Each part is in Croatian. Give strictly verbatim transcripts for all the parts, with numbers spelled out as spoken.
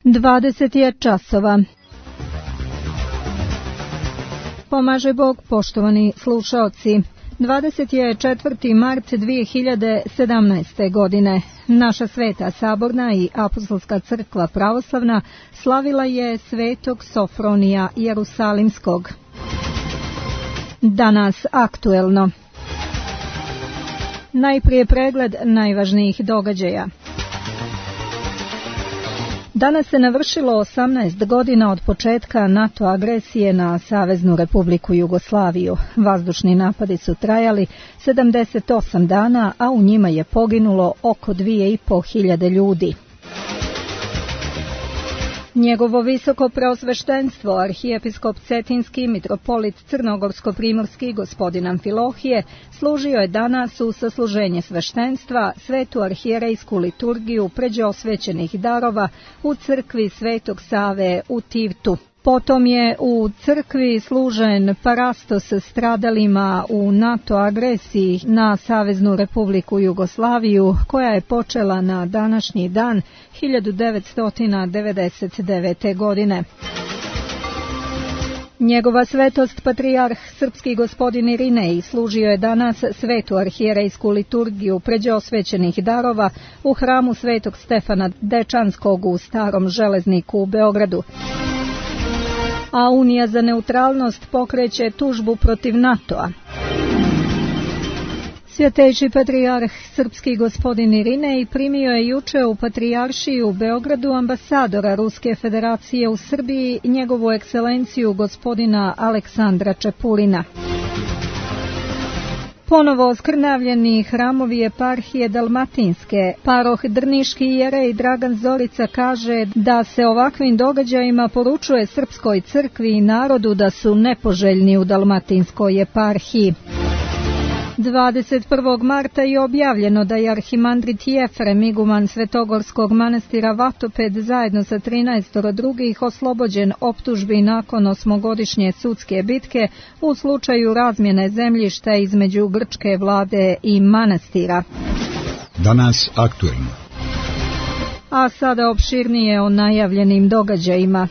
dvadeset je časova. Pomaže Bog, poštovani slušaoci. dvadeset je četvrti mart dvije hiljade sedamnaeste. godine. Naša Sveta Saborna i Apostolska crkva pravoslavna slavila je svetog Sofronija Jerusalimskog. Danas aktuelno. Najprije pregled najvažnijih događaja. Danas se navršilo osamnaest godina od početka NATO agresije na Saveznu Republiku Jugoslaviju. Vazdušni napadi su trajali sedamdeset osam dana, a u njima je poginulo oko dvije i po hiljade ljudi. Njegovo visoko preosveštenstvo, arhijepiskop Cetinski, mitropolit Crnogorsko-primorski, gospodin Amfilohije, služio je danas u sasluženje sveštenstva svetu arhijerejsku liturgiju pređe osvećenih darova u crkvi Svetog Save u Tivtu. Potom je u crkvi služen parastos stradalima u NATO agresiji na Saveznu Republiku Jugoslaviju, koja je počela na današnji dan hiljadu devetsto devedeset devete. godine. Njegova svetost patrijarh srpski gospodin Irinej služio je danas svetu arhijerejsku liturgiju pređe osvećenih darova u hramu Svetog Stefana Dečanskog u Starom Železniku u Beogradu. A Unija za neutralnost pokreće tužbu protiv NATO-a. Svjetejši patrijarh srpski gospodin Irinej primio je juče u patrijaršiji u Beogradu ambasadora Ruske federacije u Srbiji, njegovu ekscelenciju gospodina Aleksandra Čepulina. Ponovo oskrnavljeni hramovi eparhije Dalmatinske, paroh Drniški jerej Dragan Zorica kaže da se ovakvim događajima poručuje srpskoj crkvi i narodu da su nepoželjni u Dalmatinskoj eparhiji. dvadeset prvog marta je objavljeno da je arhimandrit Jefrem, iguman Svetogorskog manastira Vatoped, zajedno sa trinaest drugih oslobođen optužbi nakon osmogodišnje sudske bitke u slučaju razmjene zemljišta između grčke vlade i manastira. Danas aktuelno. A sada opširnije o najavljenim događajima.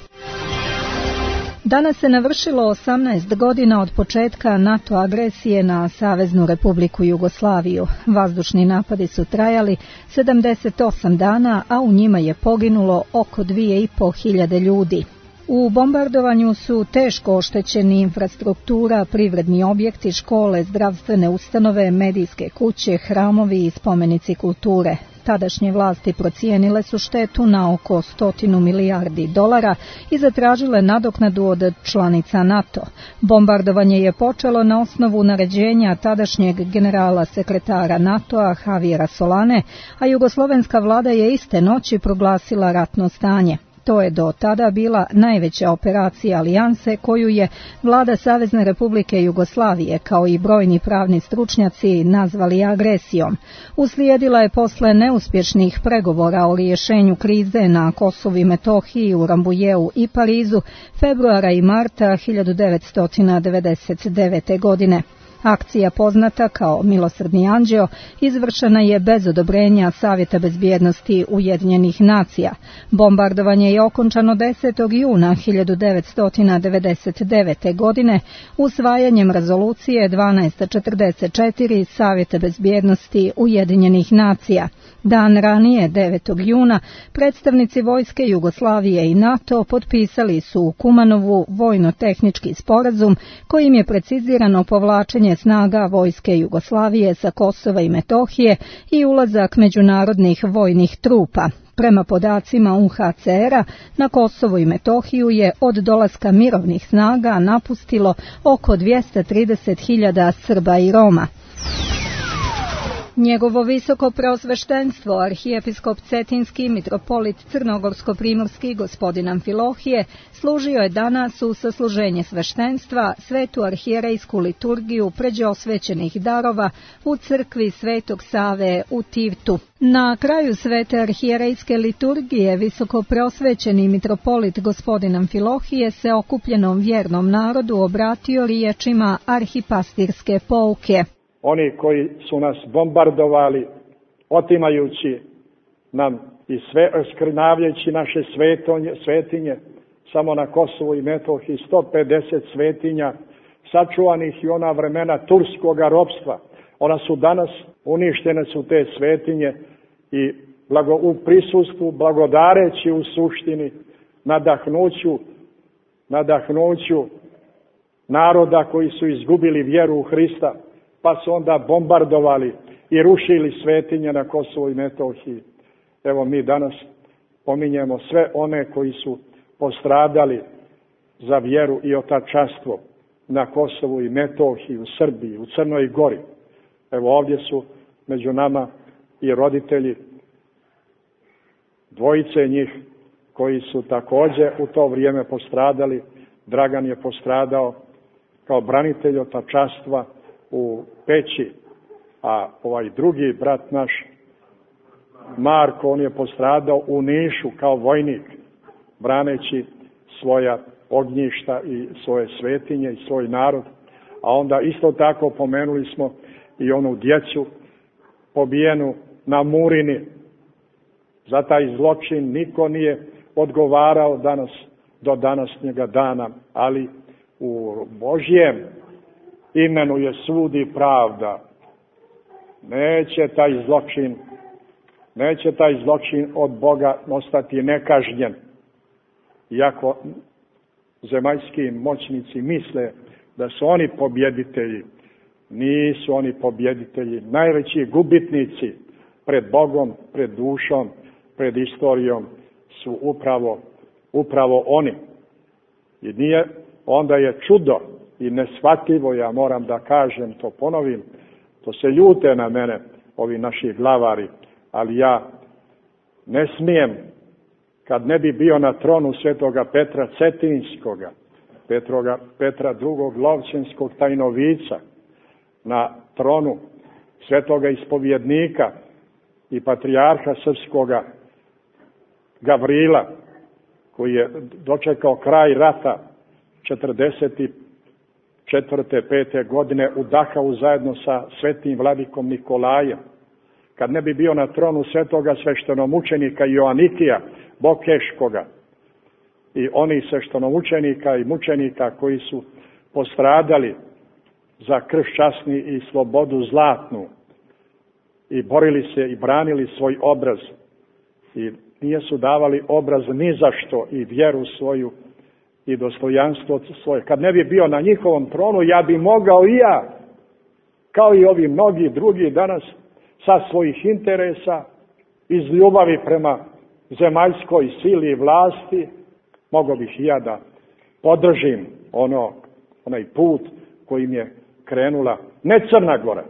Danas se navršilo osamnaest godina od početka NATO agresije na Saveznu Republiku Jugoslaviju. Vazdušni napadi su trajali sedamdeset osam dana, a u njima je poginulo oko dvije i po hiljade ljudi. U bombardovanju su teško oštećeni infrastruktura, privredni objekti, škole, zdravstvene ustanove, medijske kuće, hramovi i spomenici kulture. Tadašnje vlasti procijenile su štetu na oko stotinu milijardi dolara i zatražile nadoknadu od članica NATO. Bombardovanje je počelo na osnovu naređenja tadašnjeg generala sekretara NATO-a Javiera Solane, a jugoslovenska vlada je iste noći proglasila ratno stanje. To je do tada bila najveća operacija alijanse koju je vlada Savezne Republike Jugoslavije, kao i brojni pravni stručnjaci, nazvali agresijom. Uslijedila je posle neuspješnih pregovora o rješenju krize na Kosovu i Metohiji, u Rambujeu i Parizu februara i marta hiljadu devetsto devedeset devete. godine. Akcija poznata kao Milosrdni anđeo izvršena je bez odobrenja Savjeta bezbjednosti Ujedinjenih nacija. Bombardovanje je okončano desetog juna hiljadu devetsto devedeset devete. godine usvajanjem rezolucije dvanaest četrdeset četiri Savjeta bezbjednosti Ujedinjenih nacija. Dan ranije, devetog juna, predstavnici vojske Jugoslavije i NATO potpisali su u Kumanovu vojno-tehnički sporazum kojim je precizirano povlačenje snaga vojske Jugoslavije sa Kosova i Metohije i ulazak međunarodnih vojnih trupa. Prema podacima U H C R-a, na Kosovu i Metohiju je od dolaska mirovnih snaga napustilo oko dvjesto trideset hiljada Srba i Roma. Njegovo visoko preosveštenstvo, arhijepiskop Cetinski, mitropolit Crnogorsko-primorski, gospodin Amfilohije, služio je danas u sasluženje sveštenstva svetu arhijerejsku liturgiju pređe osvećenih darova u crkvi Svetog Save u Tivtu. Na kraju svete arhijerejske liturgije visoko preosvećeni mitropolit gospodin Amfilohije se okupljenom vjernom narodu obratio riječima arhipastirske pouke. Oni koji su nas bombardovali, otimajući nam i sve skrnavljajući naše svetonje, svetinje, samo na Kosovu i Metohiji sto pedeset svetinja, sačuvanih i ona vremena turskoga ropstva. Ona su danas, uništene su te svetinje i blago, u prisustvu, blagodareći u suštini, nadahnuću, nadahnuću naroda koji su izgubili vjeru u Hrista, pa su onda bombardovali i rušili svetinje na Kosovu i Metohiji. Evo mi danas pominjemo sve one koji su postradali za vjeru i otačanstvo na Kosovu i Metohiji, u Srbiji, u Crnoj Gori. Evo ovdje su među nama i roditelji dvojice njih koji su također u to vrijeme postradali. Dragan je postradao kao branitelj otačanstva u Peći, a ovaj drugi brat naš, Marko, on je postradao u Nišu kao vojnik, braneći svoja ognjišta i svoje svetinje i svoj narod. A onda isto tako pomenuli smo i onu djecu pobijenu na Murini. Za taj zločin niko nije odgovarao danas, do današnjega dana, ali u Božjem imenu je sud i pravda. Neće taj zločin, neće taj zločin od Boga ostati nekažnjen. Iako zemaljski moćnici misle da su oni pobjeditelji, nisu oni pobjeditelji. Najveći gubitnici pred Bogom, pred dušom, pred istorijom su upravo, upravo oni. I nije, onda je čudo i neshvatljivo, ja moram da kažem, to ponovim, to se ljute na mene ovi naši glavari, ali ja ne smijem, kad ne bi bio na tronu svetoga Petra Cetinskoga, Petroga, Petra drugog Lovćenskog tajnovica, na tronu svetoga ispovjednika i patrijarha srpskoga Gavrila, koji je dočekao kraj rata četrdeset četvrte pete godine u Dachau zajedno sa svetim vladikom Nikolajem. Kad ne bi bio na tronu svetoga sveštenomučenika Joanikija Bokeškoga i onih sveštenomučenika i mučenika koji su postradali za krst časni i slobodu zlatnu i borili se i branili svoj obraz i nije su davali obraz ni za što i vjeru svoju i dostojanstvo svoje. Kad ne bi bio na njihovom tronu, ja bi mogao i ja, kao i ovi mnogi drugi danas, sa svojih interesa, iz ljubavi prema zemaljskoj sili i vlasti, mogao bih i ja da podržim ono, onaj put kojim je krenula ne Crna Gora,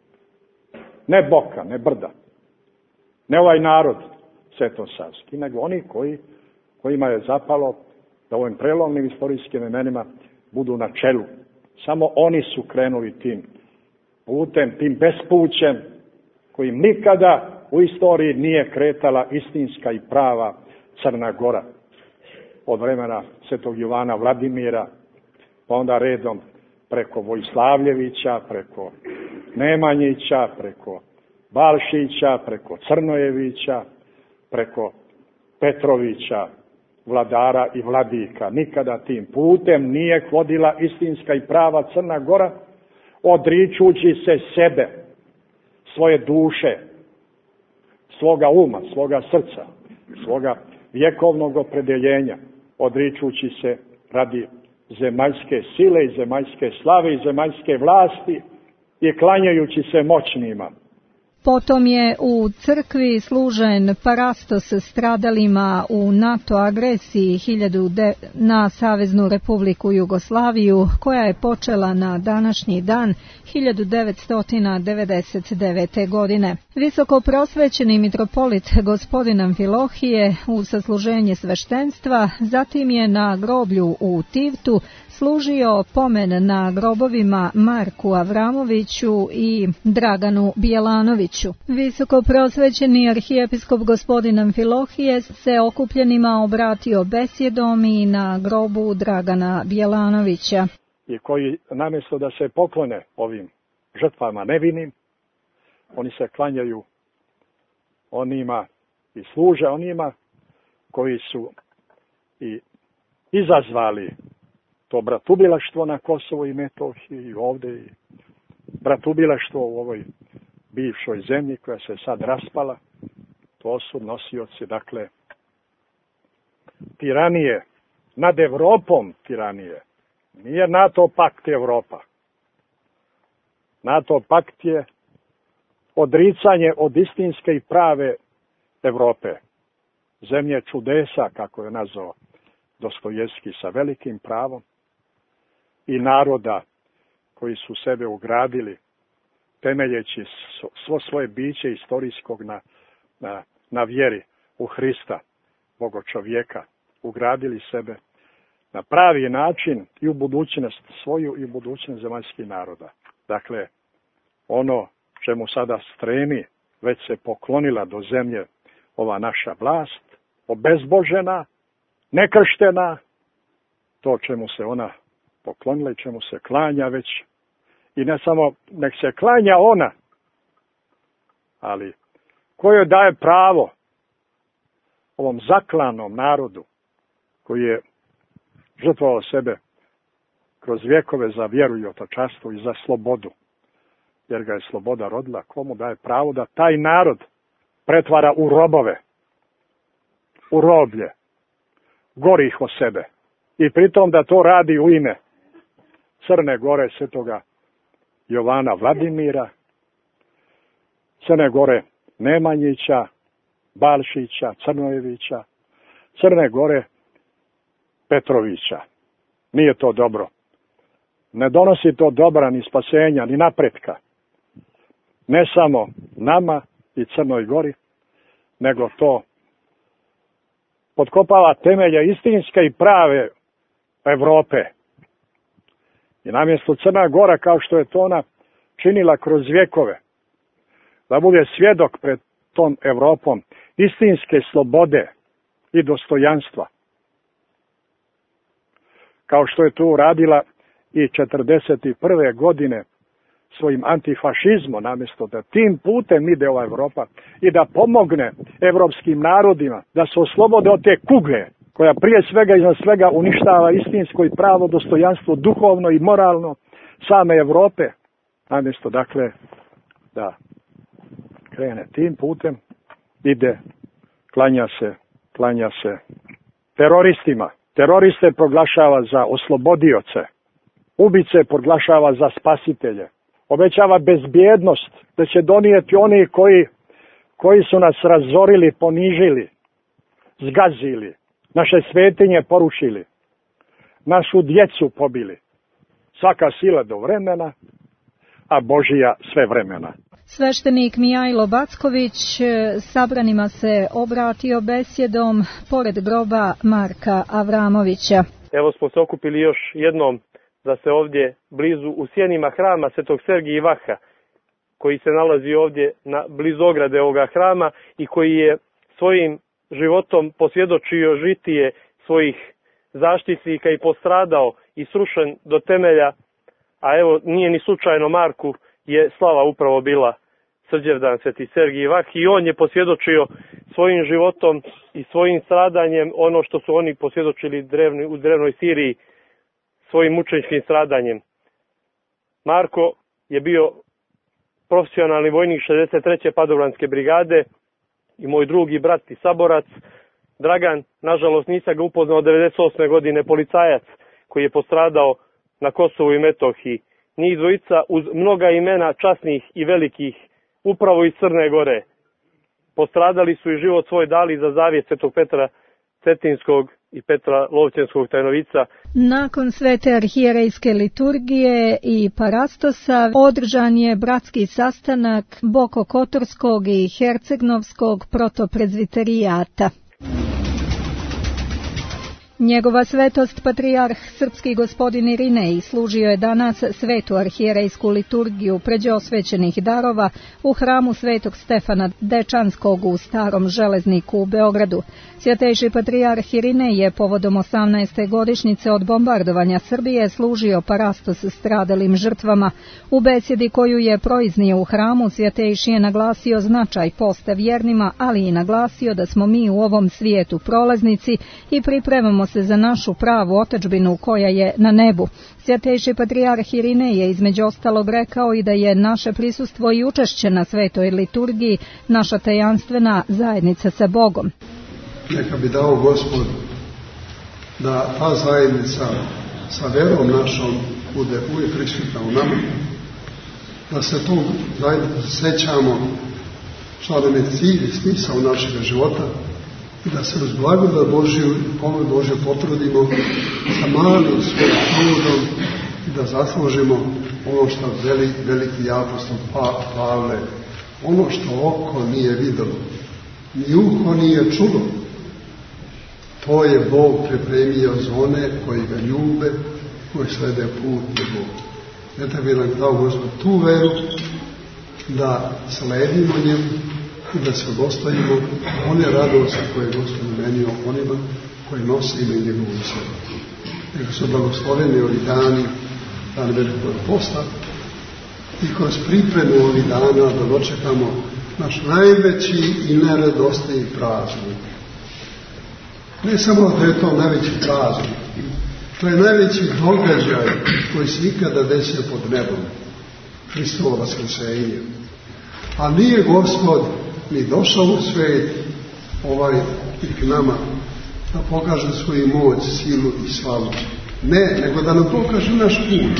ne Boka, ne Brda, ne ovaj narod svetosavski, nego oni koji, kojima je zapalo da ovim prelomnim istorijskim vremenima budu na čelu. Samo oni su krenuli tim putem, tim bespućem kojim nikada u istoriji nije kretala istinska i prava Crna Gora. Od vremena svetog Jovana Vladimira, pa onda redom preko Vojslavljevića, preko Nemanjića, preko Balšića, preko Crnojevića, preko Petrovića, vladara i vladika. Nikada tim putem nije vodila istinska i prava Crna Gora, odričući se sebe, svoje duše, svoga uma, svoga srca, svoga vjekovnog opredeljenja, odričući se radi zemaljske sile i zemaljske slave i zemaljske vlasti i klanjajući se moćnima. Potom je u crkvi služen parastos stradalima u NATO agresiji na Saveznu Republiku Jugoslaviju, koja je počela na današnji dan hiljadu devetsto devedeset devete. godine. Visoko prosvećeni mitropolit gospodin Amfilohije u sasluženje sveštenstva, zatim je na groblju u Tivtu služio pomen na grobovima Marku Avramoviću i Draganu Bjelanoviću. Visoko prosvećeni arhijepiskop gospodin Amfilohije se okupljenima obratio besjedom i na grobu Dragana Bjelanovića. I koji namjesto da se poklone ovim žrtvama nevinim, oni se klanjaju onima i služe onima koji su i izazvali to bratubilaštvo na Kosovu i Metohiji i ovdje i bratubilaštvo u ovoj bivšoj zemlji koja se sad raspala. To su nosioci, dakle, tiranije, nad Evropom tiranije. Nije NATO pakt Evropa. NATO pakt je odricanje od istinske i prave Evrope. Zemlje čudesa, kako je nazvao Dostojevski, sa velikim pravom, i naroda koji su sebe ugradili, temeljeći svo svoje biće istorijskog na, na, na vjeri u Hrista, Boga čovjeka, ugradili sebe na pravi način i u budućnost svoju i u budućnost zemaljskih naroda. Dakle, ono čemu sada stremi, već se poklonila do zemlje ova naša vlast, obezbožena, nekrštena, to čemu se ona poklonila i čemu se klanja već, i ne samo nek se klanja ona, ali ko joj daje pravo ovom zaklanom narodu koji je žrtvovao sebe kroz vjekove za vjeru i otočanstvo i za slobodu, jer ga je sloboda rodila, komu daje pravo da taj narod pretvara u robove, u roblje, gorih o sebe, i pritom da to radi u ime Crne Gore svetoga Jovana Vladimira, Crne Gore Nemanjića, Balšića, Crnojevića, Crne Gore Petrovića. Nije to dobro. Ne donosi to dobra ni spasenja, ni napretka. Ne samo nama i Crnoj Gori, nego to potkopava temelje istinske i prave Evrope. I namjesto Crna Gora, kao što je to ona činila kroz vjekove, da bude svjedok pred tom Evropom istinske slobode i dostojanstva, kao što je to uradila i četrdeset prve godine svojim antifašizmom, namjesto da tim putem ide ova Evropa i da pomogne evropskim narodima da se oslobode od te kugle koja prije svega i za svega uništava istinsko i pravo dostojanstvo, duhovno i moralno same Evrope, namjesto dakle da krene tim putem, ide, klanja se, klanja se teroristima. Teroriste proglašava za oslobodioce, ubice proglašava za spasitelje, obećava bezbjednost da će donijeti oni koji, koji su nas razorili, ponižili, zgazili, naše svetinje porušili, našu djecu pobili. Svaka sila do vremena, a Božija sve vremena. Sveštenik Mijajlo Backović sabranima se obratio besjedom pored groba Marka Avramovića. Evo smo se okupili još jednom da se ovdje blizu u sjenima hrama Svetog Sergija Vaha, koji se nalazi ovdje na blizu ograde ovoga hrama i koji je svojim životom posvjedočio žitije svojih zaštitnika i postradao i srušen do temelja, a evo nije ni slučajno Marku je slava upravo bila Srđevdan Sveti Sergij Vah, i on je posvjedočio svojim životom i svojim stradanjem ono što su oni posvjedočili drevni, u drevnoj Siriji, svojim mučeničkim stradanjem. Marko je bio profesionalni vojnik šezdeset treće padobranske brigade i moj drugi brat i saborac. Dragan, nažalost nisam ga upoznao devedeset osme godine, policajac koji je postradao na Kosovu i Metohiji. Njih dvojica uz mnoga imena časnih i velikih upravo iz Crne Gore postradali su i život svoj dali za zavjet Svetog Petra Cetinskog i Petra Lovćenskog Tajnovica. Nakon svete arhijerejske liturgije i parastosa održan je bratski sastanak Bokokotorskog i Hercegnovskog protoprezviterijata. Njegova svetost patrijarh srpski gospodin Irinej služio je danas svetu arhijerejsku liturgiju pređe osvećenih darova u hramu svetog Stefana Dečanskog u Starom Železniku u Beogradu. Svjetejši patrijarh Irinej je povodom osamnaeste godišnjice od bombardovanja Srbije služio parastos stradalim žrtvama. U besjedi koju je proiznio u hramu, svjetejši je naglasio značaj posta vjernima, ali i naglasio da smo mi u ovom svijetu prolaznici i pripremamo se za našu pravu otadžbinu koja je na nebu. Svjetejši patrijarh Irinej je između ostalog rekao i da je naše prisustvo i učešće na svetoj liturgiji naša tajanstvena zajednica sa Bogom. Neka bi dao Gospod da ta zajednica sa verom našom bude uvijek prisutna u nama, da se tu zajednicu sećamo što nam je cilj i smisao našeg života i da se uz blagodat Božju i pomoć Božju potrudimo sa malim svojim trudom i da zaslužimo ono što veli veliki apostol Pavle, ono što oko nije videlo, ni uho nije čulo, to je Bog pripremio za one koji ga ljube, koji slede put njegov. Eto bi nam dao Gospod tu veru da sledimo njemu i da se dostojimo one radosti koje je Gospod namenio onima koji nose ime njegovu sebi. Neka su blagosloveni ovi dani, dan Velikog posta, i kroz pripremu ovih dana da dočekamo naš najveći i najradosniji praznik. Ne samo da je to najveći praznik, to je najveći događaj koji se ikada desio pod nebom, Hristovo vaskrsenje. A nije Gospod ni došao u svijet ovaj i k nama da pokaže svoju moć, silu i slavu. Ne, nego da nam pokaže naš put.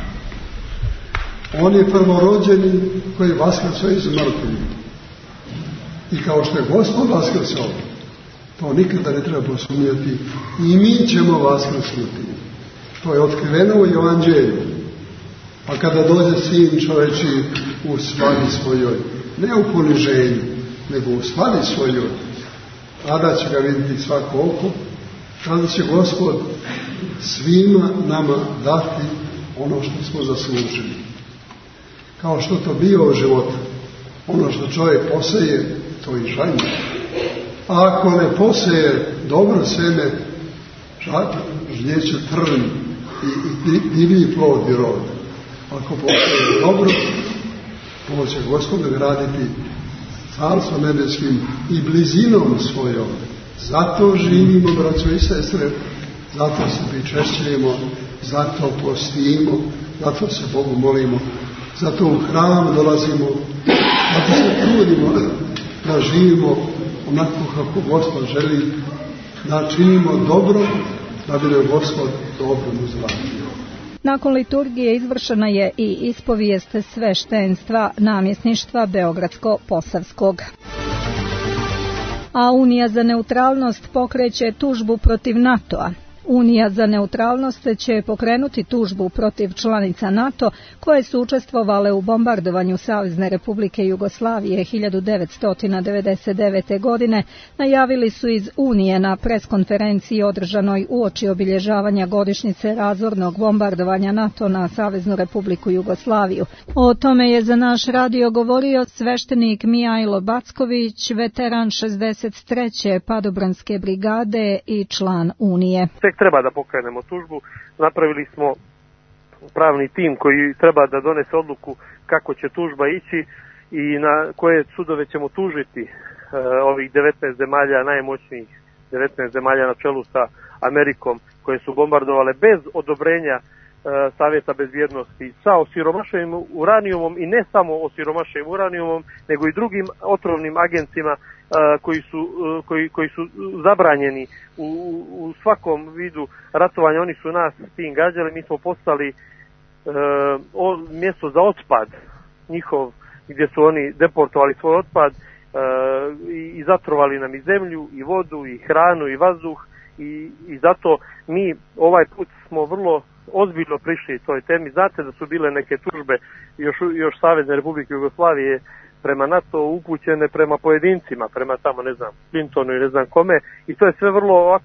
On je prvorođeni koji je vaskrsao iz mrtvih. I kao što je Gospod vaskrsao, to nikada ne treba posumnjati, i mi ćemo vaskrsnuti. To je otkriveno u Evanđelju. A kada dođe Sin čoveči u slavi svojoj, ne u poniženju, nego u slavi svojoj, tada će ga vidjeti svako oko, tada će Gospod svima nama dati ono što smo zaslužili. Kao što to bio u životu, ono što čovjek poseje, to i žanje. A ako ne poseje dobro seme, žnjeće trn i, i divlji plod i rod. Ako poseje dobro, to će Gospod nagraditi carstvo nebeskim i blizinom svojom. Zato živimo, braćo i sestre, zato se pričešćujemo, zato postimo, zato se Bogu molimo, zato u hram dolazimo, zato se trudimo da živimo onako kako Gospod želi, da činimo dobro, da bi nam Gospod dobro uzvratio. Nakon liturgije izvršena je i ispovijest sveštenstva namjesništva Beogradsko-Posavskog. A Unija za neutralnost pokreće tužbu protiv NATO-a. Unija za neutralnost će pokrenuti tužbu protiv članica NATO koje su učestvovale u bombardovanju Savezne Republike Jugoslavije hiljadu devetsto devedeset devete. godine, najavili su iz Unije na preskonferenciji održanoj uoči obilježavanja godišnjice razornog bombardovanja NATO na Saveznu Republiku Jugoslaviju. O tome je za naš radio govorio sveštenik Mijajlo Backović, veteran šezdeset treće padobranske brigade i član Unije. Treba da pokrenemo tužbu. Napravili smo pravni tim koji treba da donese odluku kako će tužba ići i na koje sudove ćemo tužiti e, ovih devetnaest zemalja, najmoćnijih devetnaest zemalja na čelu sa Amerikom, koje su bombardovale bez odobrenja e, Savjeta bezbjednosti sa osiromašenim uranijumom, i ne samo osiromašenim uranijumom, nego i drugim otrovnim agencima koji su, koji, koji su zabranjeni u, u svakom vidu ratovanja. Oni su nas s tim gađali, mi smo postali e, o, mjesto za otpad njihov, gdje su oni deportovali svoj otpad e, i, i zatrovali nam i zemlju, i vodu, i hranu, i vazduh, i, i zato mi ovaj put smo vrlo ozbiljno prišli toj temi. Znate da su bile neke tužbe još, još Savezne Republike Jugoslavije prema NATO upućene prema pojedincima, prema tamo, ne znam, Clintonu i ne znam kome, i to je sve vrlo ovako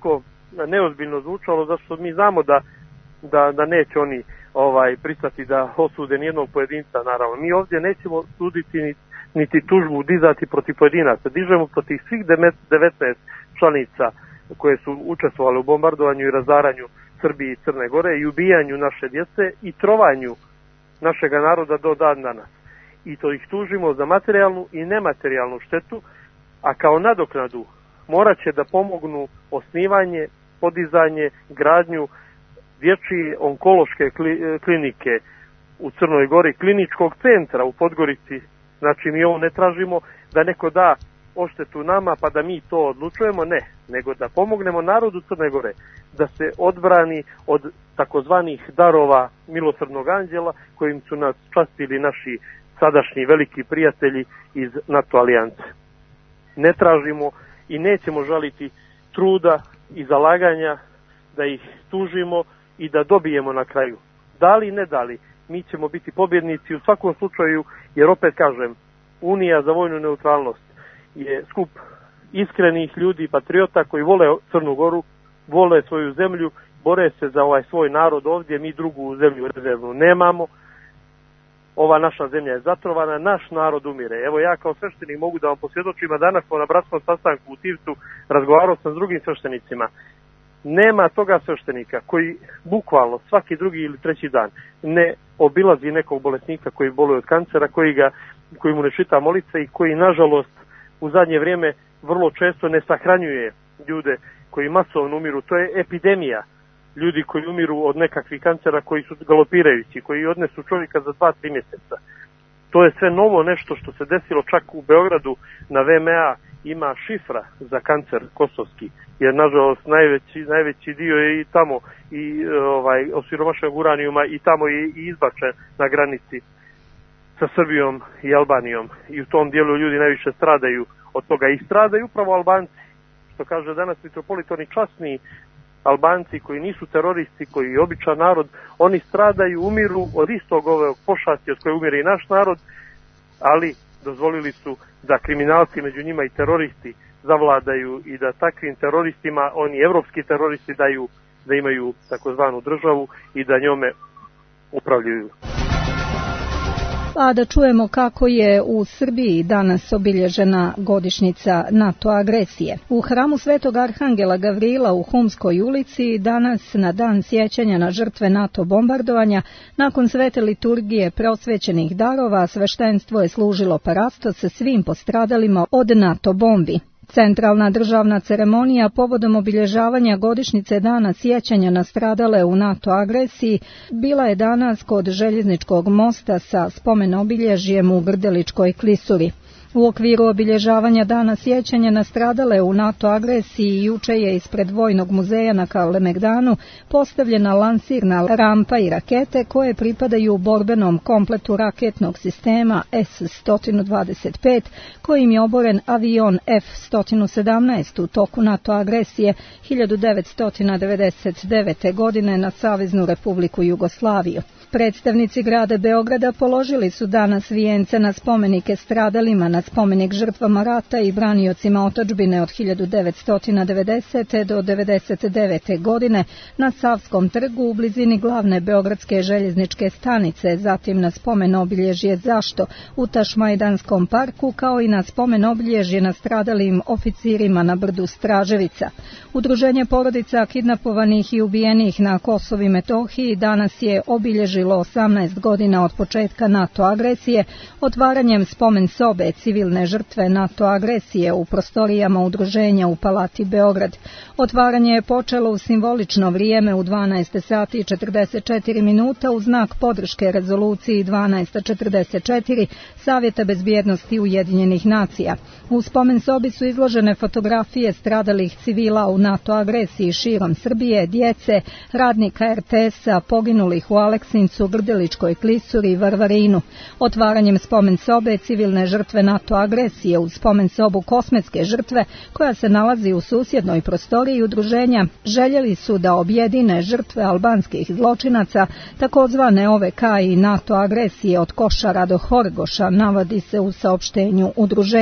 neozbiljno zvučalo, zato što mi znamo da, da, da neće oni ovaj pristati da osude nijednog pojedinca, naravno. Mi ovdje nećemo suditi ni, niti tužbu dizati protiv pojedinaca. Dižemo protiv svih devetnaest članica koje su učestvovale u bombardovanju i razaranju Srbije i Crne Gore i ubijanju naše djece i trovanju našega naroda do dan danas. I to ih tužimo za materijalnu i nematerijalnu štetu, a kao nadoknadu morat će da pomognu osnivanje, podizanje, gradnju dječje onkološke klinike u Crnoj Gori, kliničkog centra u Podgorici. Znači mi ovo ne tražimo da neko da odštetu nama pa da mi to odlučujemo, ne, nego da pomognemo narodu Crne Gore da se odbrani od takozvanih darova milosrdnog anđela kojim su nas častili naši sadašnji veliki prijatelji iz NATO alijance. Ne tražimo i nećemo žaliti truda i zalaganja da ih tužimo i da dobijemo na kraju. Da li, ne da li, mi ćemo biti pobjednici u svakom slučaju, jer opet kažem, Unija za vojnu neutralnost je skup iskrenih ljudi, patriota koji vole Crnu Goru, vole svoju zemlju, bore se za ovaj svoj narod ovdje, mi drugu zemlju rezervnu nemamo. Ova naša zemlja je zatrovana, naš narod umire. Evo ja kao sveštenik mogu da vam posvjedočim, a danas smo na bratskom sastanku u Tivcu, razgovarao sam s drugim sveštenicima. Nema toga sveštenika koji bukvalno svaki drugi ili treći dan ne obilazi nekog bolesnika koji boluje od kancera, koji, ga, koji mu ne čita molitve i koji nažalost u zadnje vrijeme vrlo često ne sahranjuje ljude koji masovno umiru. To je epidemija. Ljudi koji umiru od nekakvih kancera koji su galopirajući, koji odnesu čovjeka za dva, tri mjeseca. To je sve novo nešto što se desilo čak u Beogradu na V M A ima šifra za kancer kosovski, jer nažalost najveći, najveći dio je i tamo i ovaj osiromašenog uranijuma i tamo je i izbačen na granici sa Srbijom i Albanijom i u tom dijelu ljudi najviše stradaju od toga i stradaju upravo Albanci, što kaže danas mitropolit, oni časni Albanci koji nisu teroristi, koji je običan narod, oni stradaju, umiru od istog ove pošasti od koje umire i naš narod, ali dozvolili su da kriminalci, među njima i teroristi, zavladaju i da takvim teroristima, oni evropski teroristi, daju da imaju takozvanu državu i da njome upravljaju. A da čujemo kako je u Srbiji danas obilježena godišnjica NATO agresije. U hramu Svetog Arhangela Gavrila u Humskoj ulici danas na dan sjećanja na žrtve NATO bombardovanja, nakon svete liturgije prosvećenih darova, sveštenstvo je služilo parasto sa svim postradalima od NATO bombi. Centralna državna ceremonija povodom obilježavanja godišnjice dana sjećanja na stradale u NATO agresiji bila je danas kod željezničkog mosta sa spomen obilježjem u Grdeličkoj klisuri. U okviru obilježavanja dana sjećanja na stradale u NATO agresiji juče je ispred Vojnog muzeja na Kalemegdanu postavljena lansirna rampa i rakete koje pripadaju borbenom kompletu raketnog sistema S sto dvadeset pet kojim je oboren avion F sto sedamnaest u toku NATO agresije hiljadu devetsto devedeset devete. godine na Saveznu Republiku Jugoslaviju. Predstavnici grada Beograda položili su danas vijence na spomenike stradalima, na spomenik žrtvama rata i braniocima otadžbine od hiljadu devetsto devedesete. do devedeset devete. godine na Savskom trgu u blizini glavne beogradske željezničke stanice, zatim na spomen obilježje Zašto u Tašmajdanskom parku, kao i na spomen obilježje na stradalim oficirima na brdu Straževica. Udruženje porodica kidnapovanih i ubijenih na Kosovu i Metohiji danas je obilježilo osamnaest godina od početka NATO agresije otvaranjem spomen sobe civilne žrtve NATO agresije u prostorijama udruženja u Palati Beograd. Otvaranje je počelo u simbolično vrijeme u dvanaest sati i četrdeset četiri minuta u znak podrške rezoluciji dvanaest četrdeset četiri Savjeta bezbjednosti Ujedinjenih nacija. U spomen sobi su izložene fotografije stradalih civila u NATO agresiji širom Srbije, djece, radnika er te es-a, poginulih u Aleksincu, Grdeličkoj klisuri i Varvarinu. Otvaranjem spomen sobe civilne žrtve NATO agresije uz spomen sobu kosmetske žrtve, koja se nalazi u susjednoj prostoriji udruženja, željeli su da objedine žrtve albanskih zločinaca, takozvane O V K i NATO agresije od Košara do Horgoša, navodi se u saopštenju udruženja.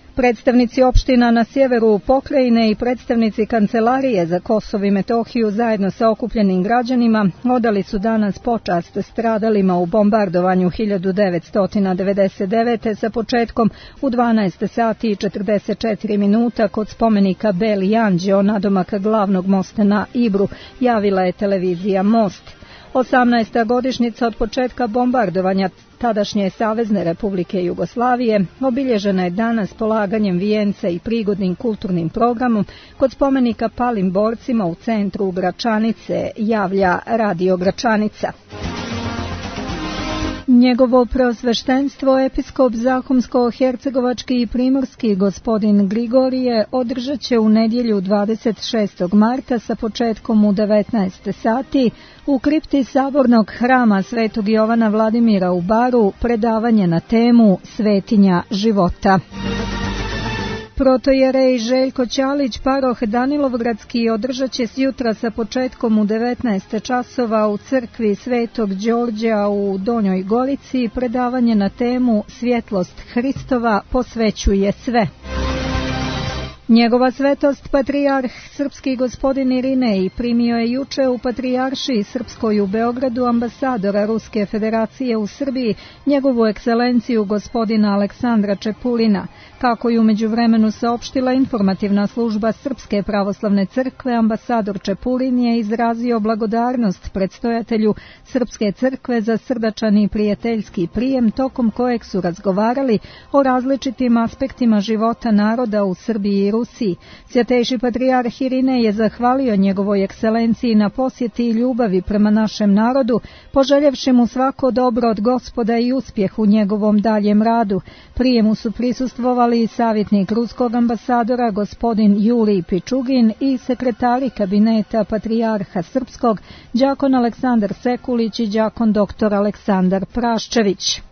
Predstavnici opština na sjeveru pokrajine i predstavnici Kancelarije za Kosovo i Metohiju zajedno sa okupljenim građanima odali su danas počast stradalima u bombardovanju hiljadu devetsto devedeset devete. sa početkom u dvanaest sati i četrdeset četiri minuta kod spomenika Beli Anđeo nadomak glavnog mosta na Ibru, javila je televizija Most. osamnaesta godišnjica od početka bombardovanja tadašnje Savezne Republike Jugoslavije obilježena je danas polaganjem vijenca i prigodnim kulturnim programom kod spomenika palim borcima u centru Gračanice, javlja Radio Gračanica. Njegovo preosveštenstvo episkop Zahumsko-hercegovački i primorski gospodin Grigorije održat će u nedjelju dvadeset šestog marta sa početkom u devetnaest sati u kripti Sabornog hrama Svetog Jovana Vladimira u Baru predavanje na temu Svetinja života. Protojerej Željko Ćalić, paroh Danilovgradski, održat će sjutra sa početkom u devetnaest časova u crkvi Svetog Đorđa u Donjoj Gorici predavanje na temu Svjetlost Hristova posvećuje sve. Njegova svetost patrijarh srpski gospodin Irinej primio je juče u patrijaršiji srpskoj u Beogradu ambasadora Ruske federacije u Srbiji, njegovu ekscelenciju gospodina Aleksandra Čepulina. Kako je u međuvremenu saopštila informativna služba Srpske pravoslavne crkve, ambasador Čepulin je izrazio blagodarnost predstojatelju Srpske crkve za srdačan i prijateljski prijem tokom kojeg su razgovarali o različitim aspektima života naroda u Srbiji i Rusiji. Svjetejši patrijarh Irinej je zahvalio njegovoj ekscelenciji na posjeti i ljubavi prema našem narodu, poželjevši mu svako dobro od Gospoda i uspjeh u njegovom daljem radu. Prijemu su prisustvovali i savjetnik ruskog ambasadora gospodin Julij Pičugin i sekretari kabineta patrijarha srpskog đakon Aleksandar Sekulić i đakon doktor Aleksandar Praščević.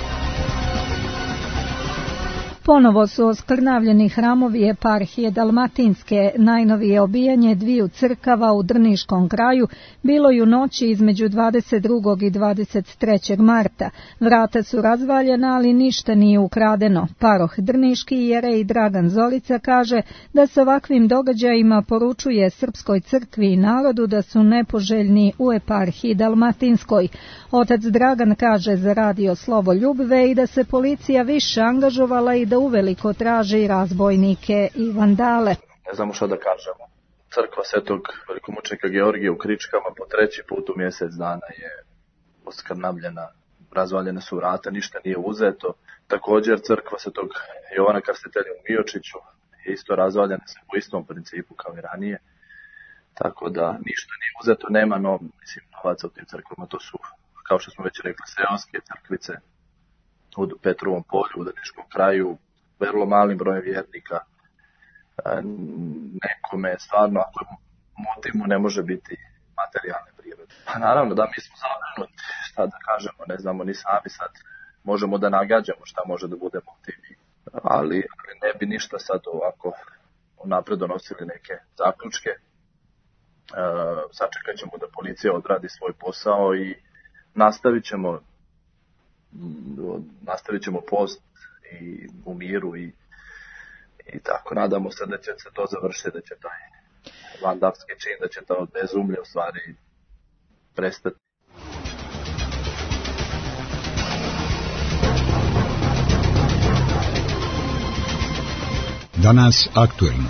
Ponovo su oskrnavljeni hramovi eparhije Dalmatinske. Najnovije obijanje dviju crkava u Drniškom kraju bilo je u noći između dvadeset drugog i dvadeset trećeg marta. Vrata su razvaljena, ali ništa nije ukradeno. Paroh Drniški jerej Dragan Zolica kaže da s ovakvim događajima poručuje Srpskoj crkvi i narodu da su nepoželjni u eparhiji Dalmatinskoj. Otac Dragan kaže za Radio Slovoljubve i da se policija više angažovala i da uveliko traži razbojnike i vandale. Ne znamo što da kažemo. Crkva Svetog velikomučenika Georgija u Kričkama po treći put u mjesec dana je oskrnavljena, razvaljene su vrata, ništa nije uzeto. Također crkva Svetog Jovana Krstitelja u Miočiću je isto razvaljena po istom principu kao i ranije. Tako da ništa nije uzeto, nema no, mislim, novaca u tim crkvama, to su, kao što smo već rekli, seoske crkvice u Petrovom polju, u Drniškom kraju, vrlo malim brojem vjernika. Nekome stvarno, ako motiv mu ne može biti materijalne prirode. Pa naravno da mi smo zabrinuti, šta da kažemo, ne znamo ni sami sad. Možemo da nagađamo šta može da bude motiv, ali, ali ne bi ništa sad ovako unapred donosili neke zaključke. E, sačekat ćemo da policija odradi svoj posao i nastavit ćemo nastavit ćemo post i u miru i, i tako. Nadamo se da će se to završiti, da će taj vandalski čin, da će to bezumlje u stvari prestati. Danas aktuelno.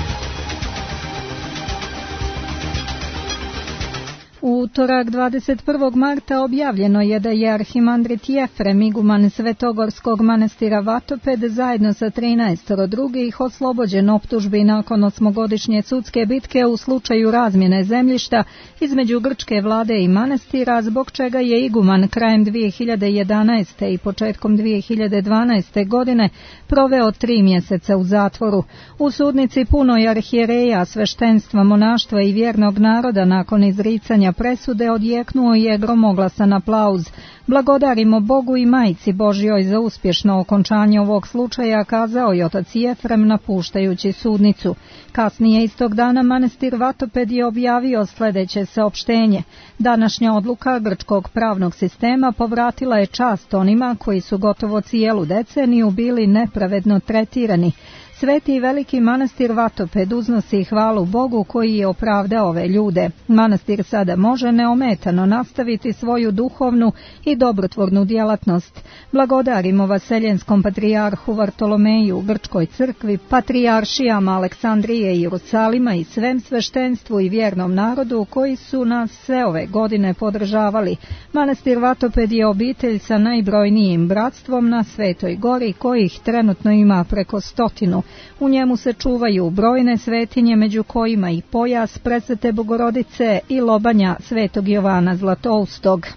U utorak dvadeset prvog marta objavljeno je da je arhimandrit Jefrem, iguman Svetogorskog manastira Vatoped, zajedno sa trinaestoro drugih oslobođen optužbi nakon osmogodišnje sudske bitke u slučaju razmjene zemljišta između grčke vlade i manastira, zbog čega je iguman krajem dvije hiljade jedanaeste. i početkom dvije hiljade dvanaeste. godine proveo tri mjeseca u zatvoru. U sudnici puno je arhijereja, sveštenstva, monaštva i vjernog naroda nakon izricanja objavljivanja presude odjeknuo je gromoglasan aplauz. Blagodarimo Bogu i Majci Božjoj za uspješno okončanje ovog slučaja, kazao je otac Jefrem napuštajući sudnicu. Kasnije istog dana manastir Vatoped je objavio sljedeće saopštenje. Današnja odluka grčkog pravnog sistema povratila je čast onima koji su gotovo cijelu deceniju bili nepravedno tretirani. Sveti i veliki manastir Vatoped uznosi hvalu Bogu koji je opravdao ove ljude. Manastir sada može neometano nastaviti svoju duhovnu i dobrotvornu djelatnost. Blagodarimo vaseljenskom patrijarhu Vartolomeju, Grčkoj crkvi, patrijaršijama Aleksandrije i Jerusalima i svem sveštenstvu i vjernom narodu koji su nas sve ove godine podržavali. Manastir Vatoped je obitelj sa najbrojnijim bratstvom na Svetoj gori, kojih trenutno ima preko stotinu. U njemu se čuvaju brojne svetinje, među kojima i pojas Presvete Bogorodice i lobanja Svetog Jovana Zlatoustog.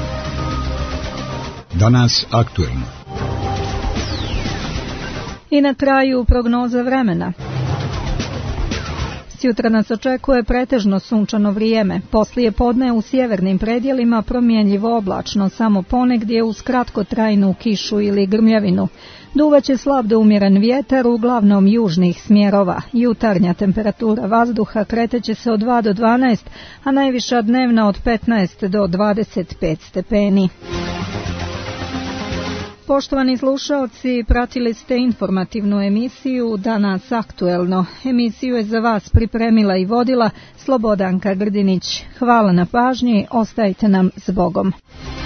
Danas aktuelno. I na kraju prognoza vremena. Sjutra nas očekuje pretežno sunčano vrijeme. Poslije podne u sjevernim predjelima promjenljivo oblačno, samo ponegdje uz kratkotrajnu kišu ili grmljavinu. Duvaće slab do umjeren vjetar, uglavnom južnih smjerova. Jutarnja temperatura vazduha kreteće se od dva do dvanaest, a najviša dnevna od petnaest do dvadeset pet stepeni. Poštovani slušalci, pratili ste informativnu emisiju Danas aktuelno. Emisiju je za vas pripremila i vodila Slobodanka Grdinić. Hvala na pažnji, ostajte nam s Bogom.